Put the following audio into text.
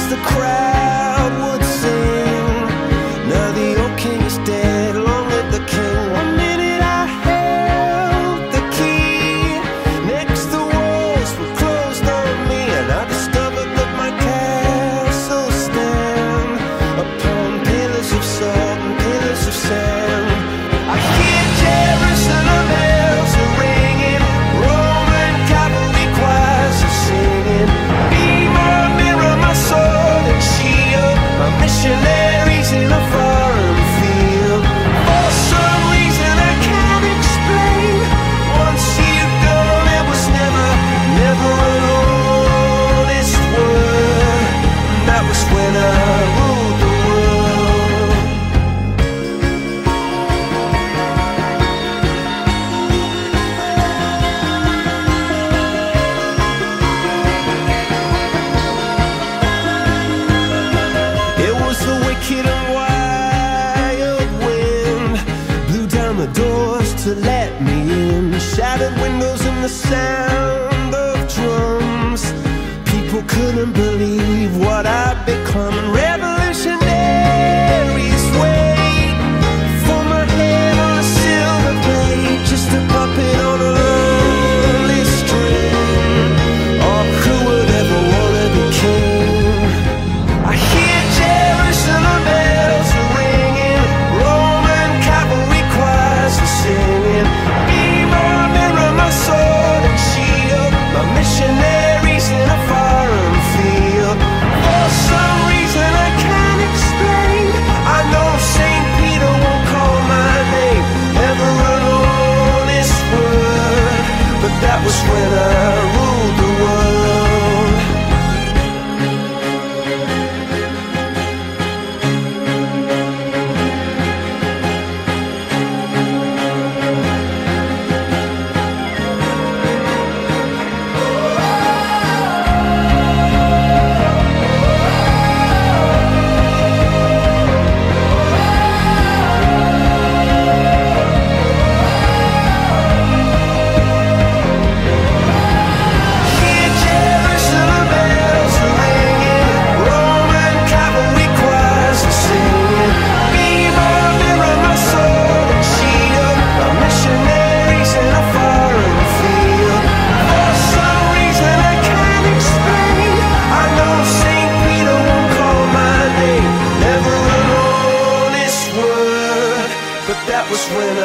the crowd would sing. Now the old king is dead, long live the king. One minute I held the key, next the walls were closed on me, and I discovered that my castle stand upon pillars of salt and pillars of sand. I hear Jerusalem bells are ringing, Roman cavalry choirs are singing. Be my mirror, my sword and shield, my missionaries in a foreign field. For some reason I can't explain, once you've gone it was never, never an honest word. And that was when I ruled the world. It was the wicked and wild wind, blew down the doors to let me in, shattered windows and the sound of drums. People couldn't believe what I'd become. Revolutionaries wait for my head on a silver plate, just a puppet on a lonely string. Oh, who would ever wanna be king? I hear Jerusalem bells are ringing, Roman cavalry choirs are singing. Be my mirror, my sword and shield, my missionaries in a foreign field. For some reason I can't explain, I know St. Peter won't call my name, never an honest word. But that was when I ruled the world. Hear Jerusalem bells are ringing, Roman cavalry choirs are singing. Be my mirror, my sword and shield, my missionaries in a foreign field. For some reason I can't explain, I know St. Peter won't call my name, never an honest word. But that was when